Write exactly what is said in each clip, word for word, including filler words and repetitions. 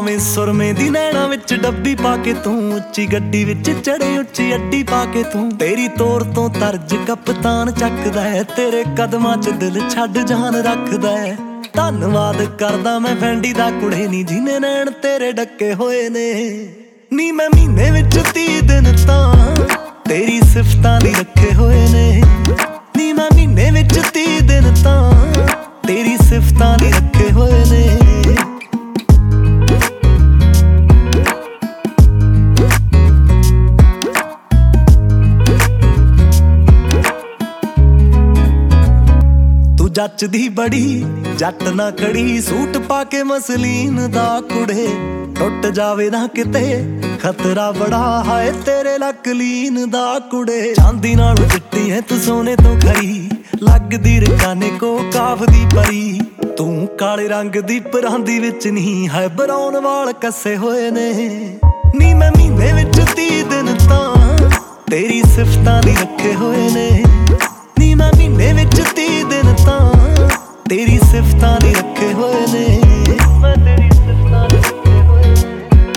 ਭਾਵੇਂ ਸੁਰਮੇ ਦੀ ਨੈਣਾ ਵਿੱਚ ਡੱਬੀ ਪਾ ਕੇ ਤੂੰ, ਉੱਚੀ ਗੱਡੀ ਵਿੱਚ ਚੜੇ ਉੱਚੀ ਅੱਡੀ ਪਾ ਕੇ ਤੂੰ। ਤੇਰੀ ਤੋਰ ਤੋਂ ਤਰਜ ਕਪਤਾਨ ਚੱਕਦਾ ਹੈ, ਤੇਰੇ ਕਦਮਾਂ 'ਚ ਦਿਲ ਛੱਡ ਜਾਨ ਰੱਖਦਾ ਹੈ। ਧੰਨਵਾਦ ਕਰਦਾ ਮੈਂ ਫੈਂਡੀ ਦਾ ਕੁੜੇ ਨੀ, ਜਿਹਨੇ ਨੈਣ ਤੇਰੇ ਡੱਕੇ ਹੋਏ ਨੇ। ਨੀ ਮੈਂ ਮਹੀਨੇ ਵਿੱਚ ਤੀਹ ਦਿਨ ਤਾਂ ਤੇਰੀ ਸਿਫਤਾਂ ਲਈ ਰੱਖੇ ਹੋਏ ਨੇ। ਨੀ ਮੈਂ ਮਹੀਨੇ ਵਿੱਚ ਤੀਹ ਦਿਨ ਤਾਂ ਤੇਰੀ ਸਿਫਤਾਂ ਲਈ ਰੱਖੇ ਹੋਏ ਨੇ। ਜੱਚਦੀ ਬੜੀ ਜੱਟ ਨਾ ਖੜੀ, ਸੂਟ ਪਾ ਕੇ ਮਸਲੀਨ ਦਾ ਕੁੜੇ। ਟੁੱਟ ਜਾਵੇ ਨਾ ਕਿਤੇ ਖਤਰਾ ਬੜਾ, ਹਾਏ ਤੇਰੇ ਲੱਕ ਲੀਨ ਦਾ ਕੁੜੇ। ਚਾਂਦੀ ਨਾਲ ਚਿੱਟੀ ਹੈ ਤੂੰ ਸੋਨੇ ਤੋਂ ਖਰੀ, ਲੱਗਦੀ ਰਕਾਨੇ ਕੋ ਕਾਫ ਦੀ ਪਰੀ। ਤੂੰ ਕਾਲੇ ਰੰਗ ਦੀ ਪਰਾਂਦੀ ਵਿੱਚ ਨਹੀਂ, ਹੈ ਬਰਾਉਨ ਵਾਲ ਕੱਸੇ ਹੋਏ ਨੇ। ਨੀ ਮੈਂ ਮਹੀਨੇ ਵਿੱਚ ਤੀਹ ਦਿਨ ਤਾਂ ਤੇਰੀ ਸਿਫਤਾਂ ਲਈ ਰੱਖੇ ਹੋਏ ਨੇ। ਨੀ ਮੈਂ ਮਹੀਨੇ ਵਿੱਚ ਤੀਹ ਦਿਨ ਤਾਂ ਤੇਰੀ ਸਿਫਤਾਂ ਲਈ ਰੱਖੇ ਹੋਏ ਨੇ। ਮੈਂ ਤੇਰੀ ਸਿਫਤਾਂ ਲਈ ਰੱਖੇ ਹੋਏ ਨੇ।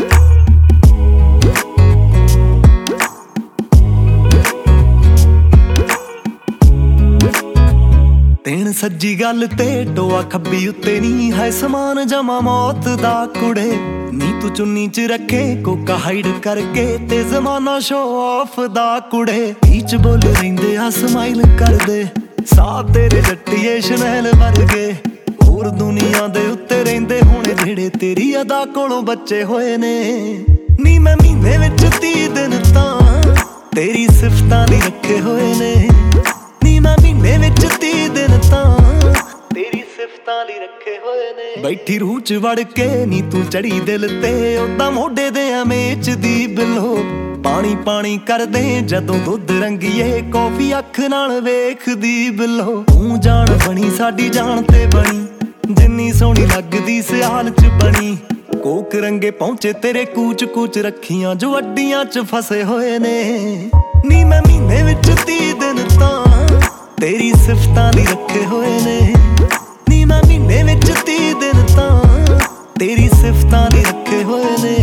ਤੈਨ ਸੱਜੀ ਗੱਲ ਤੇ ਟੋਆ ਖੱਬੀ ਉੱਤੇ ਨੀ, ਹੈ ਸਮਾਨ ਜਮਾ ਮੌਤ ਦਾ ਕੁੜੇ। ਨੀ ਤੂੰ ਚੁੰਨੀ 'ਚ ਰੱਖੇ ਕੋਕਾ ਹਾਈਡ ਕਰਕੇ, ਤੇ ਜ਼ਮਾਨਾ ਸ਼ੋ ਆਫ ਦਾ ਕੁੜੇ। ਬੀਚ ਬੋਲ ਰਹਿੰਦੇ ਆ ਸਮਾਈਲ ਕਰਦੇ, ਸਾਹ ਤੇਰੇ ਜੱਟੀਏ ਸ਼ਨੈਲ ਵਰਗੇ। ਹੋਰ ਦੁਨੀਆ ਦੇ ਉੱਤੇ ਰਹਿੰਦੇ ਹੋਣੇ ਜਿਹੜੇ ਤੇਰੀ ਅਦਾ ਕੋਲੋਂ ਬੱਚੇ ਹੋਏ ਨੇ। ਨੀ ਮੈਂ ਮਹੀਨੇ ਵਿੱਚ ਤੀਹ ਦਿਨ ਤਾਂ ਤੇਰੀ ਸਿਫਤਾਂ ਲਈ ਰੱਖੇ ਹੋਏ ਨੇ। ਨੀ ਮੈਂ ਮਹੀਨੇ ਵਿੱਚ ਤੀਹ ਦਿਨ ਤਾਂ ਤੇਰੀ ਸਿਫਤਾਂ ਲਈ ਰੱਖੇ ਹੋਏ ਨੇ। ਬੈਠੀ ਰੂਹ 'ਚ ਵੜ ਕੇ ਨੀ ਤੂੰ ਚੜੀ ਦਿਲ ਤੇ, ਓਦਾਂ ਮੋਢੇ ਦੇ ਅਮੇਚ ਦੀ ਬਿਲੋ। ਪਾਣੀ ਪਾਣੀ ਕਰਦੇ ਜਦੋਂ ਦੁੱਧ ਰੰਗੀਏ, ਕੌਫੀ ਅੱਖ ਨਾਲ ਵੇਖਦੀ ਬਿੱਲੋ। ਤੂੰ ਜਾਣ ਬਣੀ ਸਾਡੀ ਜਾਨ ਤੇ ਬਣੀ, ਜਿੰਨੀ ਸੋਹਣੀ ਲੱਗਦੀ ਸਿਆਲ 'ਚ ਬਣੀ। ਕੋਕ ਰੰਗੇ ਪਹੁੰਚੇ ਤੇਰੇ ਕੂਚ ਕੂਚ ਰੱਖੀਆਂ, ਜੋ ਅੱਡੀਆਂ 'ਚ ਫਸੇ ਹੋਏ ਨੇ। ਨੀ ਮੈਂ ਮਹੀਨੇ ਵਿੱਚ ਤੀਹ ਦਿਨ ਤਾਂ ਤੇਰੀ ਸਿਫਤਾਂ ਲਈ ਰੱਖੇ ਹੋਏ ਨੇ। ਨੀ ਮੈਂ ਮਹੀਨੇ ਵਿੱਚ ਤੀਹ ਦਿਨ ਤਾਂ ਤੇਰੀ ਸਿਫਤਾਂ ਲਈ ਰੱਖੇ ਹੋਏ ਨੇ।